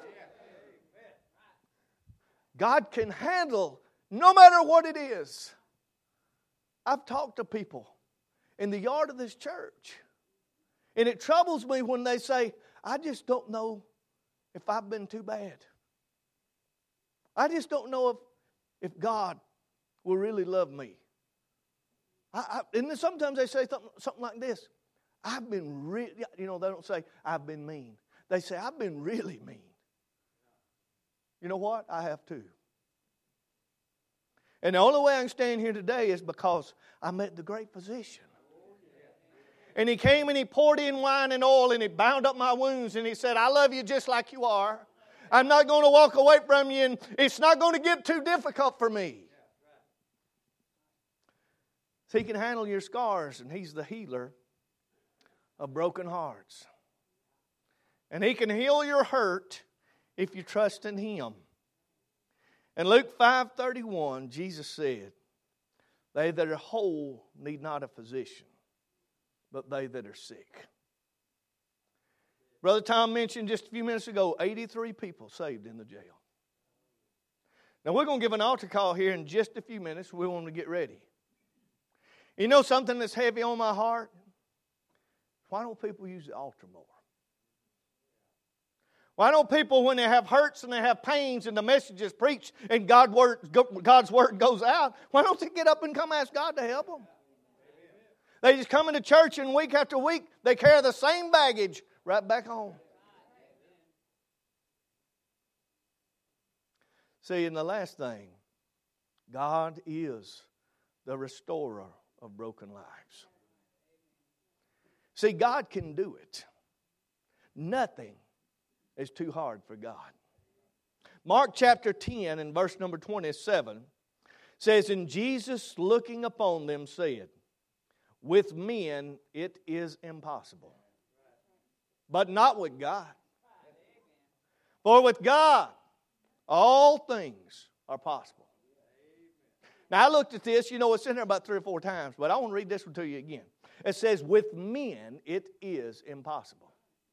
God can handle no matter what it is. I've talked to people in the yard of this church. And it troubles me when they say, I just don't know if I've been too bad. I just don't know if God will really love me. And then sometimes they say something like this. I've been really, you know, they don't say, I've been mean. They say, I've been really mean. You know what? I have too. And the only way I can stand here today is because I met the great physician. And He came and He poured in wine and oil and He bound up my wounds and He said, I love you just like you are. I'm not going to walk away from you and it's not going to get too difficult for me. So He can handle your scars and He's the healer of broken hearts. And He can heal your hurt if you trust in Him. In Luke 5:31, Jesus said, "They that are whole need not a physician, but they that are sick." Brother Tom mentioned just a few minutes ago, 83 people saved in the jail. Now we're going to give an altar call here in just a few minutes. We want to get ready. You know something that's heavy on my heart? Why don't people use the altar more? Why don't people, when they have hurts and they have pains and the message is preached and God's word goes out, why don't they get up and come ask God to help them? They just come into church and week after week, they carry the same baggage right back home. See, and the last thing, God is the restorer of broken lives. See, God can do it. Nothing is too hard for God. Mark chapter 10 and verse number 27 says, "And Jesus looking upon them said, With men it is impossible, but not with God. For with God all things are possible." Now I looked at this, it's in there about 3 or 4 times, but I want to read this one to you again. It says, "With men it is impossible."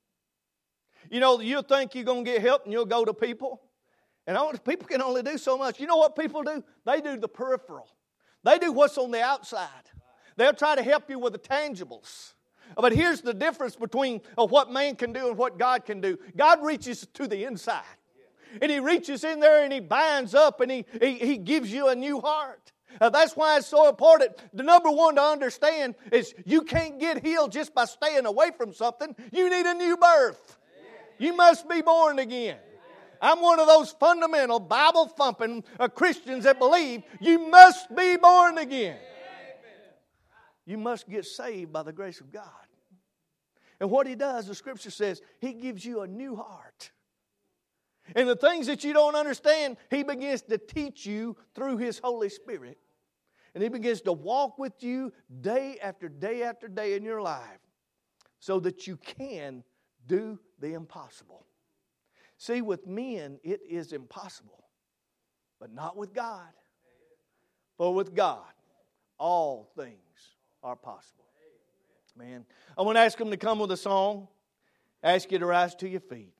You think you're going to get help and you'll go to people. And people can only do so much. You know what people do? They do the peripheral. They do what's on the outside. They'll try to help you with the tangibles. But here's the difference between what man can do and what God can do. God reaches to the inside. And He reaches in there and He binds up and He gives you a new heart. That's why it's so important. The number one to understand is you can't get healed just by staying away from something. You need a new birth. You must be born again. I'm one of those fundamental Bible-thumping Christians that believe you must be born again. You must get saved by the grace of God. And what He does, the Scripture says, He gives you a new heart. And the things that you don't understand, He begins to teach you through His Holy Spirit. And He begins to walk with you day after day after day in your life so that you can do the impossible. See, with men it is impossible, but not with God. For with God, all things are possible. Man, I want to ask them to come with a song. Ask you to rise to your feet.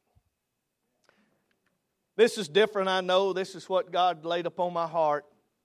This is different, I know. This is what God laid upon my heart.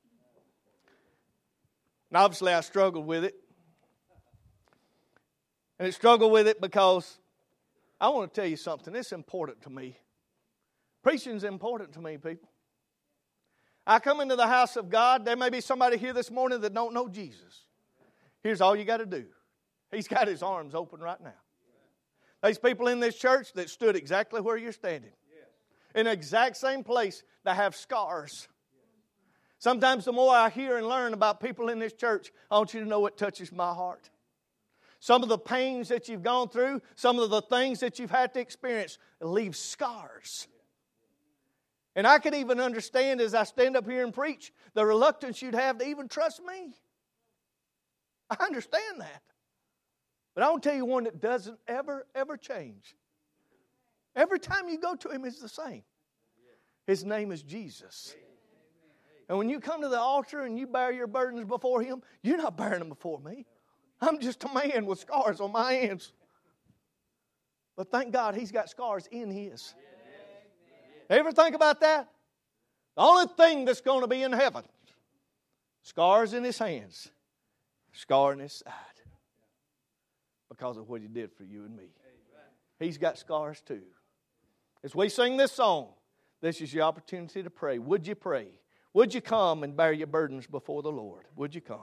And obviously I struggled with it. And I struggled with it because I want to tell you something. It's important to me. Preaching is important to me, people. I come into the house of God. There may be somebody here this morning that don't know Jesus. Here's all you got to do. He's got His arms open right now. There's people in this church that stood exactly where you're standing. In the exact same place that have scars. Sometimes the more I hear and learn about people in this church, I want you to know what touches my heart. Some of the pains that you've gone through, some of the things that you've had to experience, leave scars. And I can even understand as I stand up here and preach, the reluctance you'd have to even trust me. I understand that. But I want to tell you one that doesn't ever change. Every time you go to Him, it's the same. His name is Jesus. And when you come to the altar and you bear your burdens before Him, you're not bearing them before me. I'm just a man with scars on my hands. But thank God He's got scars in His. Ever think about that? The only thing that's going to be in heaven, scars in His hands, scar in His side. Because of what He did for you and me. He's got scars too. As we sing this song, this is your opportunity to pray. Would you pray? Would you come and bear your burdens before the Lord? Would you come?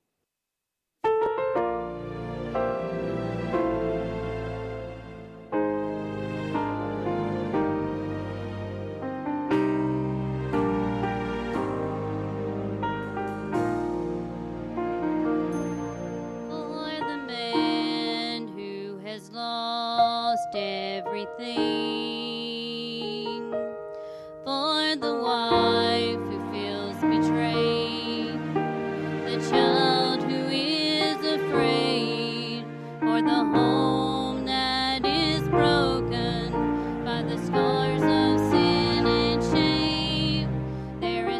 Everything for the wife who feels betrayed, the child who is afraid, for the home that is broken by the scars of sin and shame. There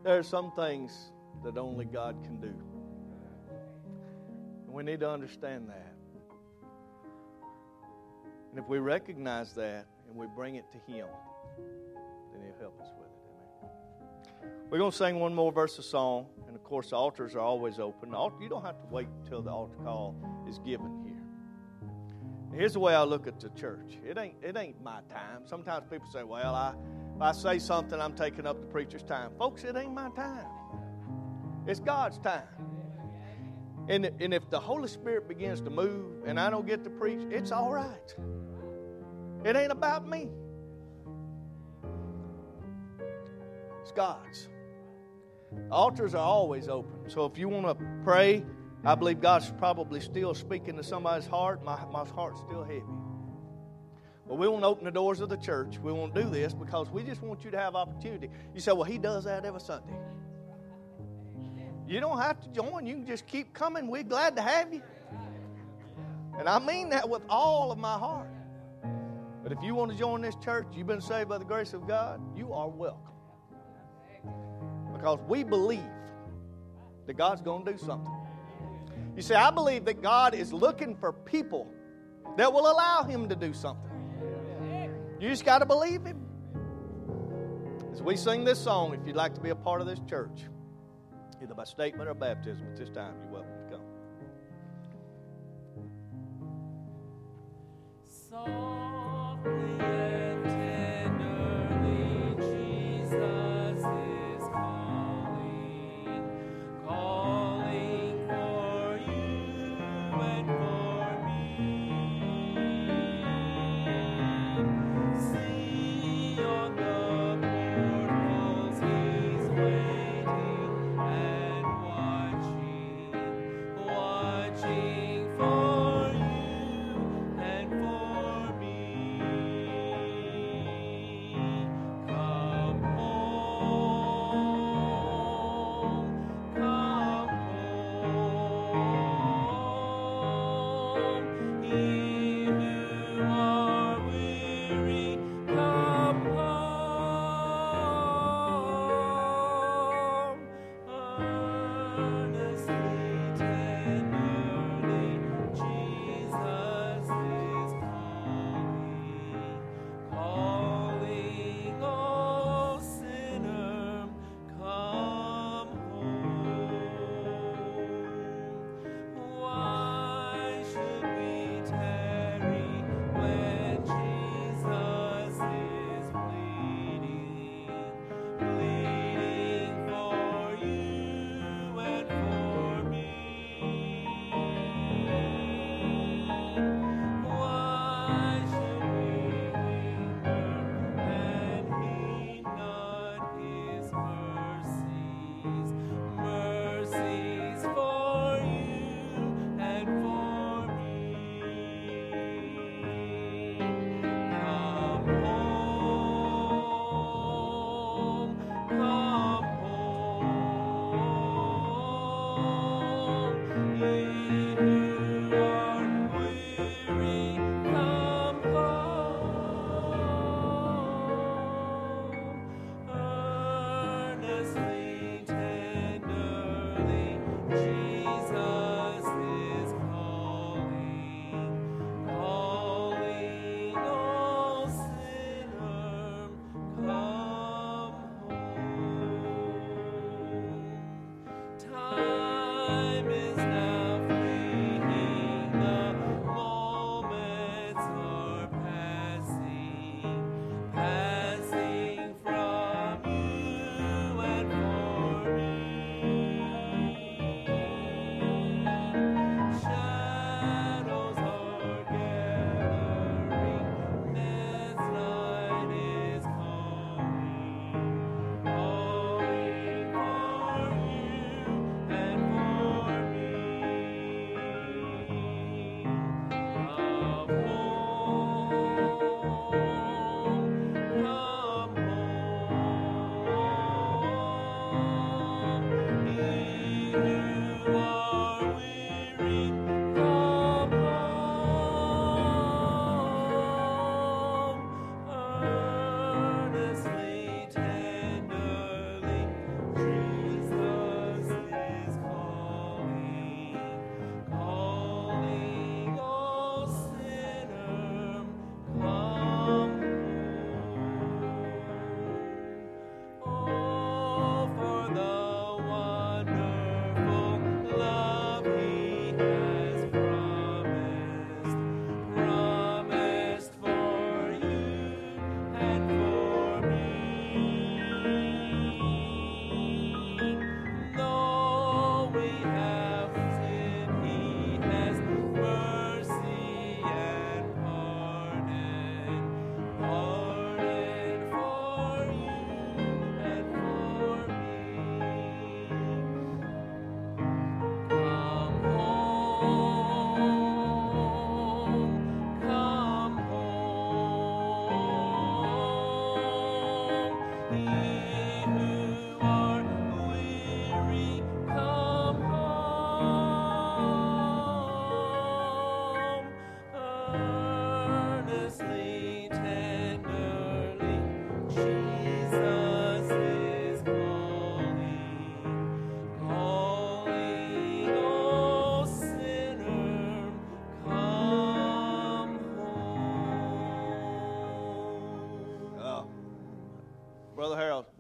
There are some things that only God can do. And we need to understand that. And if we recognize that and we bring it to Him, then He'll help us with it. Amen. We're going to sing one more verse of song. And of course, the altars are always open. You don't have to wait until the altar call is given here. Here's the way I look at the church. It ain't my time. Sometimes people say, well, if I say something, I'm taking up the preacher's time. Folks, it ain't my time. It's God's time. And if the Holy Spirit begins to move and I don't get to preach, it's all right. It ain't about me. It's God's. The altars are always open. So if you want to pray, I believe God's probably still speaking to somebody's heart. My heart's still heavy. But we won't open the doors of the church. We won't do this because we just want you to have opportunity. You say, well, he does that every Sunday. You don't have to join. You can just keep coming. We're glad to have you. And I mean that with all of my heart. But if you want to join this church, you've been saved by the grace of God, you are welcome. Because we believe that God's going to do something. You see, I believe that God is looking for people that will allow Him to do something. You just got to believe Him. As we sing this song, if you'd like to be a part of this church, either by statement or baptism at this time, you're welcome to come.
Softly and tenderly, Jesus is calling for you and for me. See on the portals He's waiting and watching for you and for me.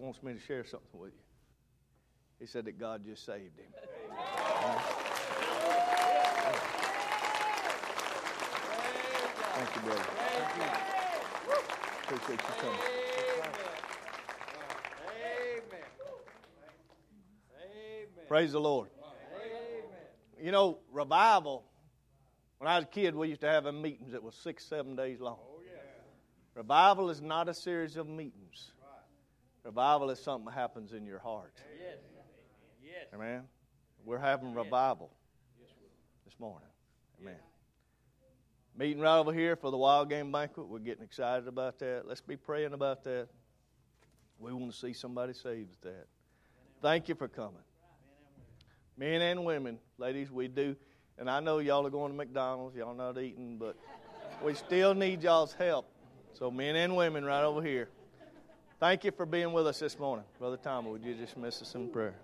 wants me to share something with you. He said that God just saved him. Thank you, brother. Appreciate you coming. Praise the Lord. You know, revival, when I was a kid, we used to have them meetings that was 6-7 days long. Revival is not a series of meetings. Revival is something that happens in your heart. Amen. We're having revival this morning. Amen. Meeting right over here for the Wild Game Banquet. We're getting excited about that. Let's be praying about that. We want to see somebody saved at that. Thank you for coming. Men and women, ladies, we do. And I know y'all are going to McDonald's. Y'all not eating, but we still need y'all's help. So men and women right over here. Thank you for being with us this morning. Brother Tom, would you dismiss us in prayer?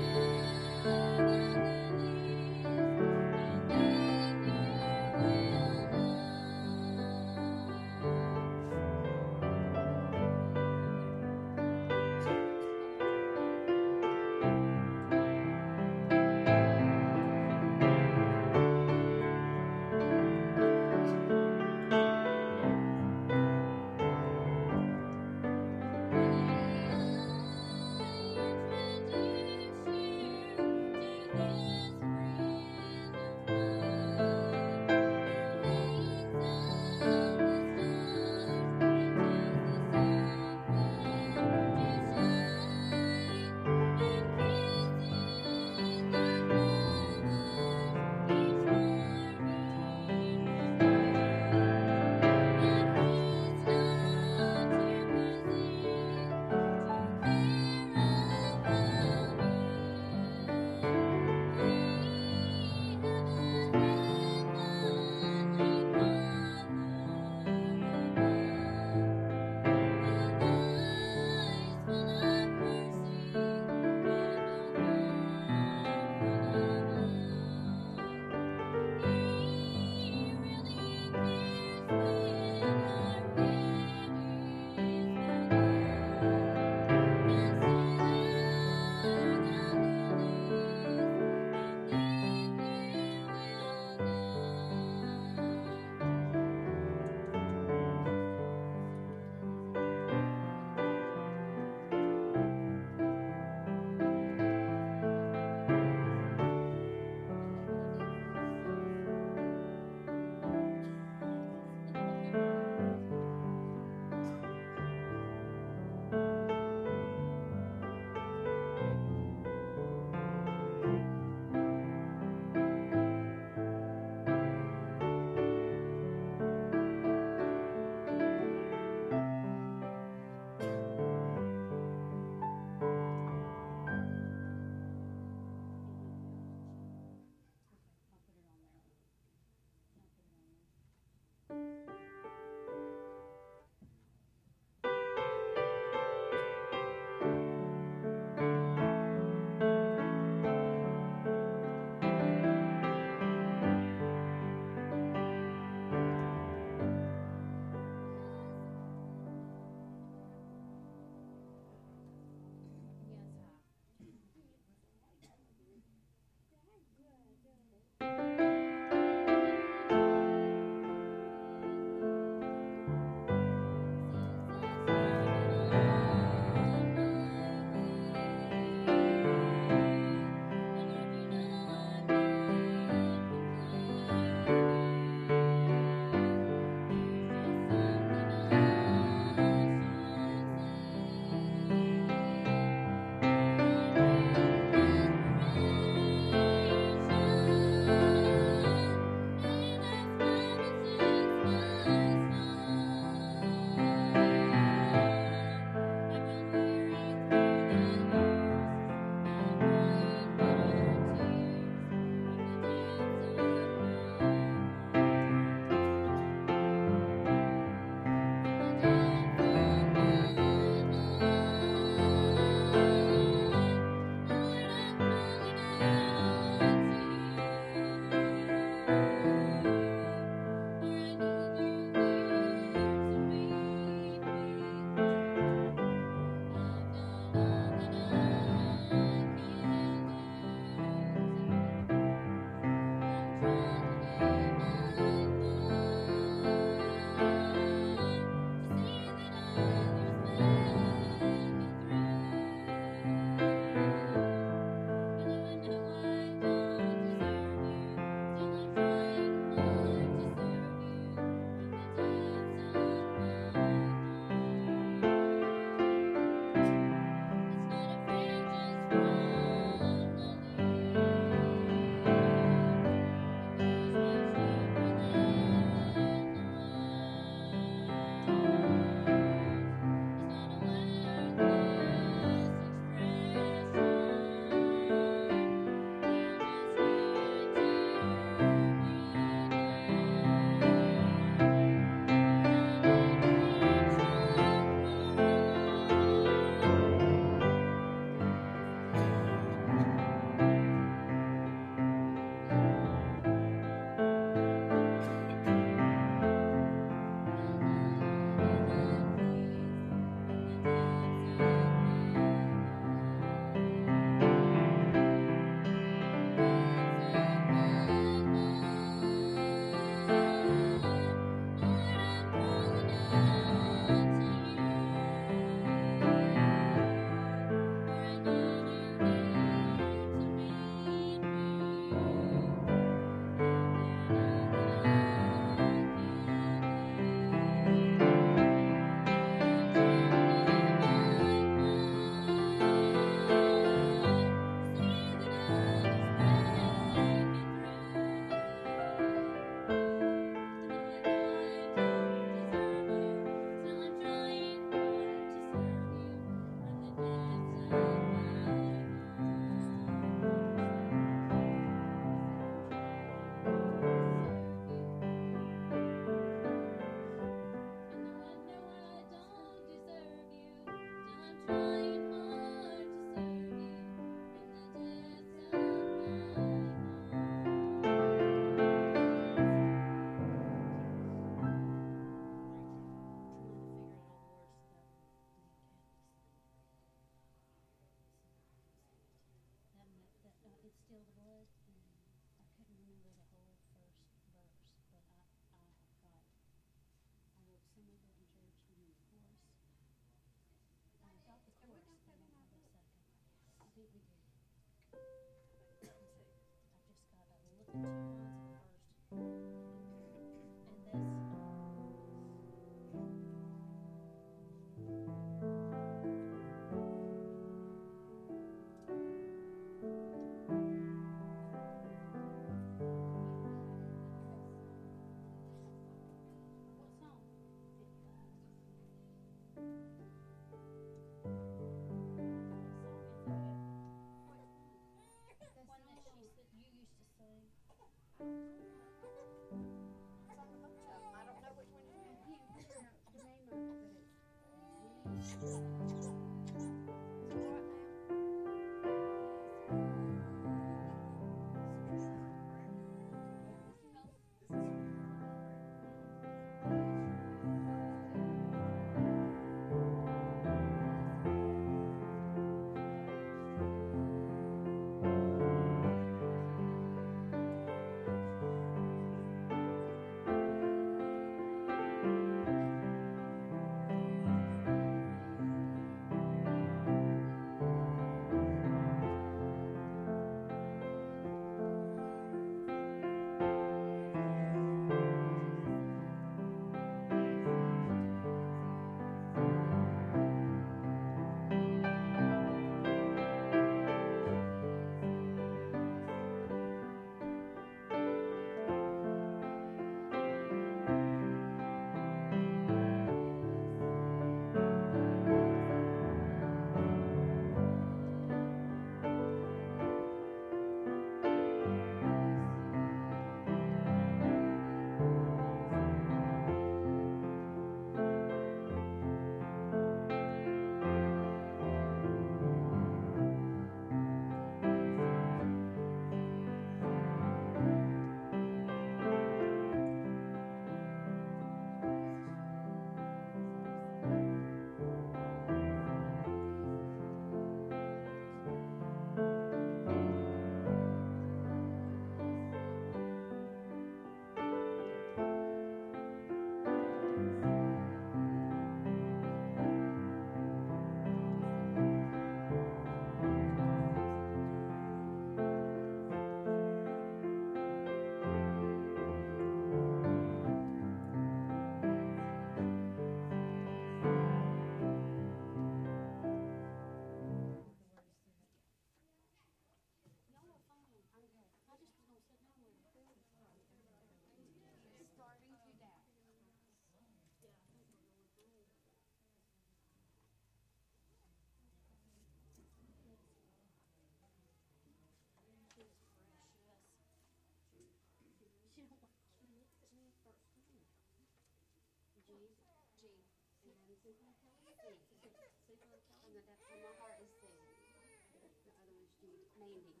My heart is singing. The other one's Mandy.